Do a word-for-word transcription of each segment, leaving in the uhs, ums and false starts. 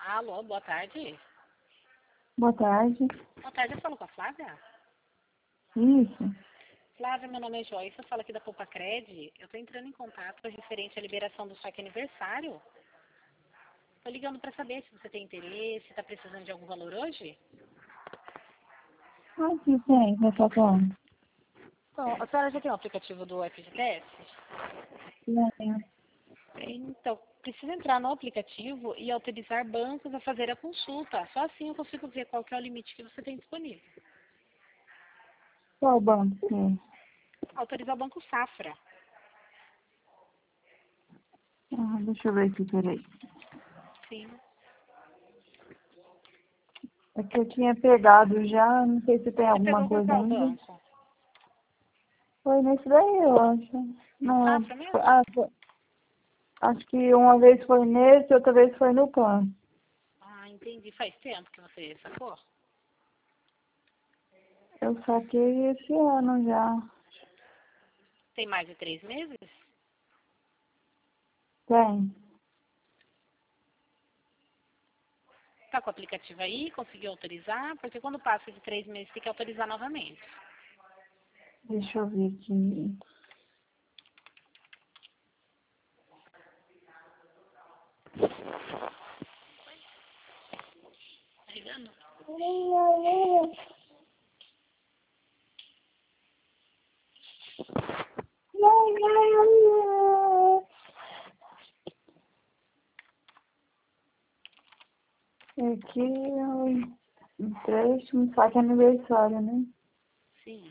Alô, boa tarde. Boa tarde. Boa tarde, eu falo com a Flávia? Isso. Flávia, meu nome é Joyce, eu falo aqui da Poupa Cred. Eu estou entrando em contato referente à liberação do saque aniversário. Estou ligando para saber se você tem interesse, está precisando de algum valor hoje? Ah, sim, tem. Vai estar como? Bom, a senhora já tem o aplicativo do F G T S? Tenho. Então, precisa entrar no aplicativo e autorizar bancos a fazer a consulta. Só assim eu consigo ver qual que é o limite que você tem disponível. Qual banco? Sim. Autorizar o Banco Safra. Ah, deixa eu ver aqui, peraí. Sim. É que eu tinha pegado já, não sei se tem Você alguma pegou com coisa qual ainda. banco? Foi nesse daí, eu acho. No Não, Safra foi- mesmo? ah, foi- acho que uma vez foi nesse, outra vez foi no plano. Ah, entendi. Faz tempo que você sacou? Eu saquei esse ano já. Tem mais de três meses? Tem. Tá com o aplicativo aí? Conseguiu autorizar? Porque quando passa de três meses tem que autorizar novamente. Deixa eu ver aqui. Tá ligando? Aqui é o empréstimo, saque aniversário, né? Sim.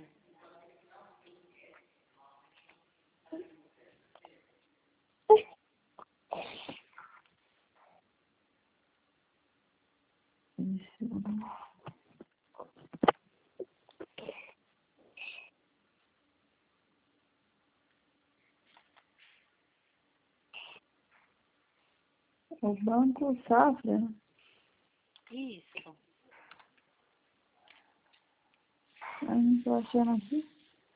O Banco Safra. Isso. Eu não tô achando aqui.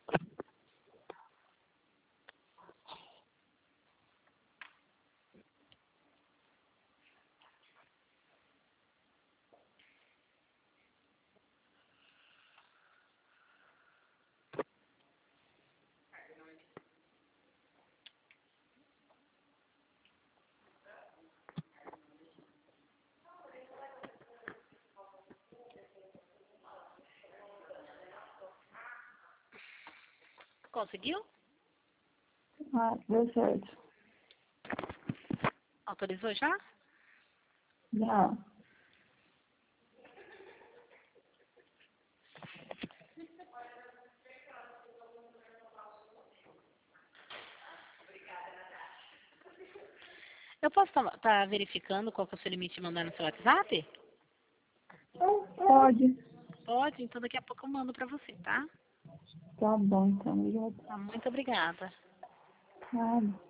Conseguiu? Ah, deu certo. Autorizou já? Já. Eu posso estar verificando qual que é o seu limite e mandar no seu WhatsApp? Pode. Pode, então daqui a pouco eu mando para você, tá? Tá bom, então. Já Ah, muito obrigada. tá.